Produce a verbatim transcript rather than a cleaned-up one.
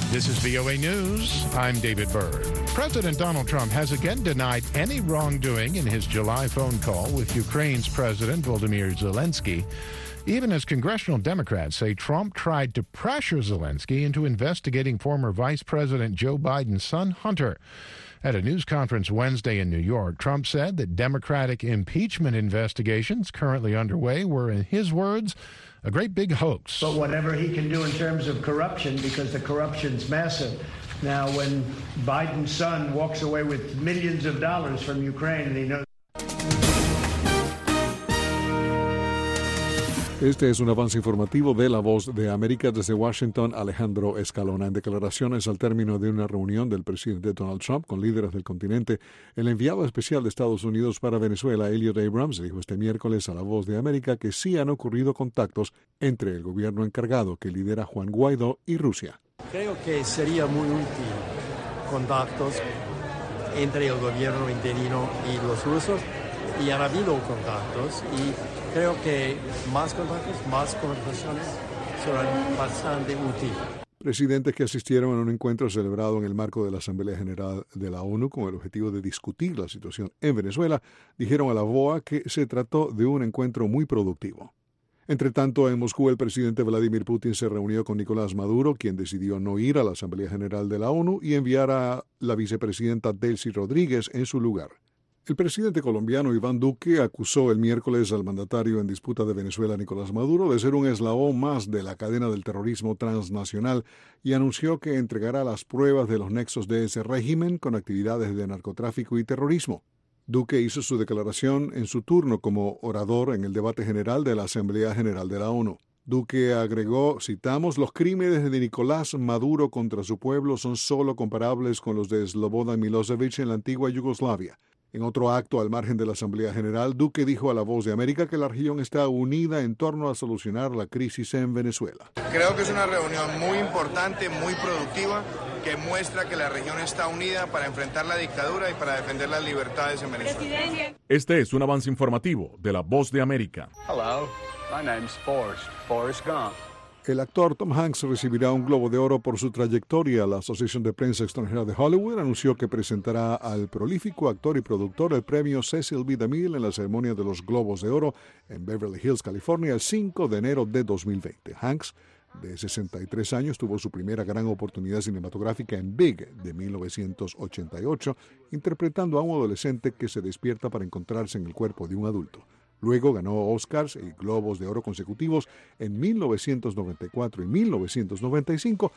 This is V O A News. I'm David Byrd. President Donald Trump has again denied any wrongdoing in his July phone call with Ukraine's President Volodymyr Zelensky, even as congressional Democrats say Trump tried to pressure Zelensky into investigating former Vice President Joe Biden's son, Hunter. At a news conference Wednesday in New York, Trump said that Democratic impeachment investigations currently underway were, in his words, a great big hoax. But whatever he can do in terms of corruption, because the corruption's massive. Now, when Biden's son walks away with millions of dollars from Ukraine and he knows... Este es un avance informativo de La Voz de América. Desde Washington, Alejandro Escalona. En declaraciones al término de una reunión del presidente Donald Trump con líderes del continente, el enviado especial de Estados Unidos para Venezuela, Elliot Abrams, dijo este miércoles a La Voz de América que sí han ocurrido contactos entre el gobierno encargado que lidera Juan Guaidó y Rusia. Creo que sería muy útil contactos entre el gobierno interino y los rusos, y han habido contactos, y creo que más contactos, más conversaciones serán bastante útiles. Presidentes que asistieron a un encuentro celebrado en el marco de la Asamblea General de la ONU con el objetivo de discutir la situación en Venezuela dijeron a la V O A que se trató de un encuentro muy productivo. Entre tanto, en Moscú, el presidente Vladimir Putin se reunió con Nicolás Maduro, quien decidió no ir a la Asamblea General de la ONU y enviar a la vicepresidenta Delcy Rodríguez en su lugar. El presidente colombiano Iván Duque acusó el miércoles al mandatario en disputa de Venezuela, Nicolás Maduro, de ser un eslabón más de la cadena del terrorismo transnacional y anunció que entregará las pruebas de los nexos de ese régimen con actividades de narcotráfico y terrorismo. Duque hizo su declaración en su turno como orador en el debate general de la Asamblea General de la ONU. Duque agregó, citamos, los crímenes de Nicolás Maduro contra su pueblo son solo comparables con los de Slobodan Milosevic en la antigua Yugoslavia. En otro acto al margen de la Asamblea General, Duque dijo a La Voz de América que la región está unida en torno a solucionar la crisis en Venezuela. Creo que es una reunión muy importante, muy productiva, que muestra que la región está unida para enfrentar la dictadura y para defender las libertades en Venezuela. Este es un avance informativo de La Voz de América. Hello, my name's Forrest, Forrest Gump. El actor Tom Hanks recibirá un Globo de Oro por su trayectoria. La Asociación de Prensa Extranjera de Hollywood anunció que presentará al prolífico actor y productor el premio Cecil B. DeMille en la ceremonia de los Globos de Oro en Beverly Hills, California, el cinco de enero de dos mil veinte. Hanks, de sesenta y tres años, tuvo su primera gran oportunidad cinematográfica en Big, de mil novecientos ochenta y ocho, interpretando a un adolescente que se despierta para encontrarse en el cuerpo de un adulto. Luego ganó Oscars y Globos de Oro consecutivos en mil novecientos noventa y cuatro y mil novecientos noventa y cinco